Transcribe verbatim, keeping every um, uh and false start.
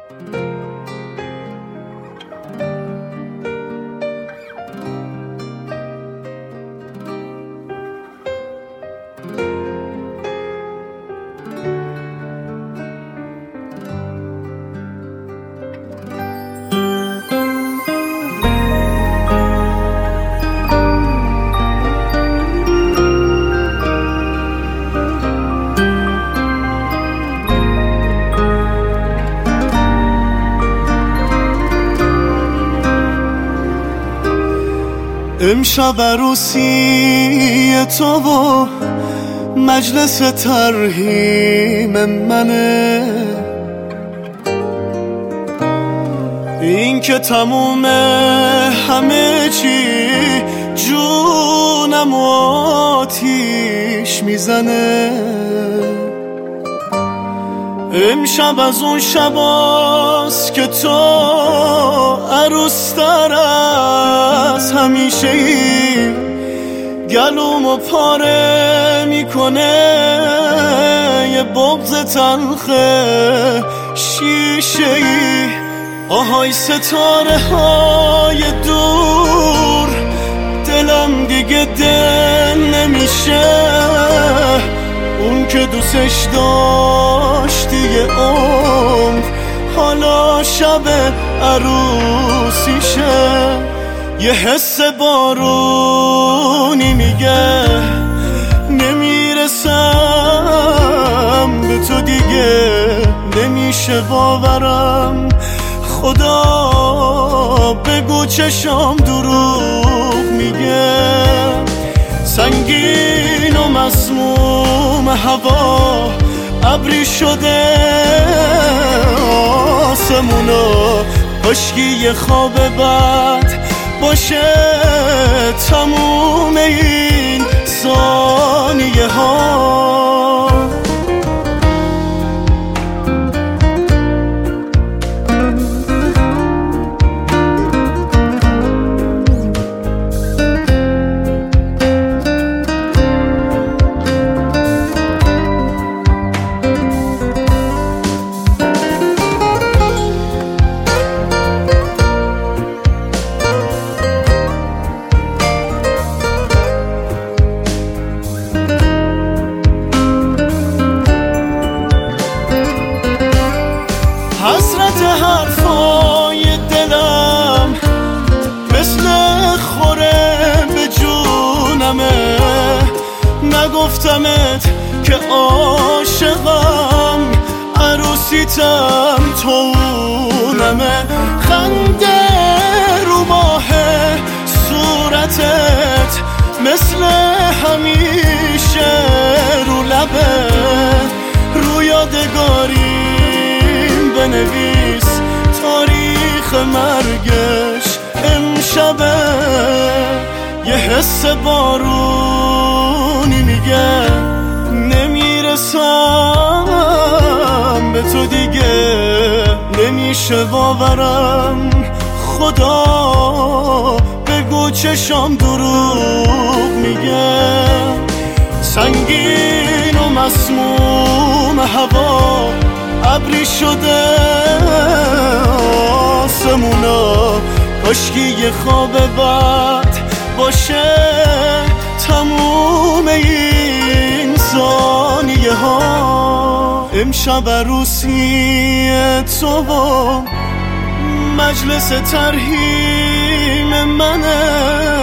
امشب عروسی تو و مجلس ترحیم منه، این که تمومه همه چی جونم و آتیش میزنه. امشب از اون شباست که تو عروستر از همیشه ای، گلومو پاره میکنه یه بغض تلخ شیشه ای. آهای ستاره های دور، دلم دیگه دل نمیشه، اون که دوستش داشتی یه عمر حالا شب عروسیشه. یه حس بارونی میگه نمیرسم به تو دیگه، نمیشه باورم، خدا بگو چشام دروغ میگه. سنگین و مسموم هوا، ابری شده آسمونا، کاشکی یه خواب بد باشه تموم این ثانیه ها. حسرت حرفای دلم مثل خوره به جونمه، نگفتمت که عاشقم، عروسیتم تونمه. خنده رو ماه صورتت مثل همیشه رو لبه، رو یادگاری بنویس تاریخ مرگش امشبه. یه حس بارونی میگه نمیرسم به تو دیگه، نمیشه باورم، خدا بگو چشام دروغ میگه. سنگین و مسموم هوا، ابری شده آسمونا، کاشکی یه خواب بد باشه تموم این ثانیه ها. امشب عروسی تو و مجلس ترحیم منه،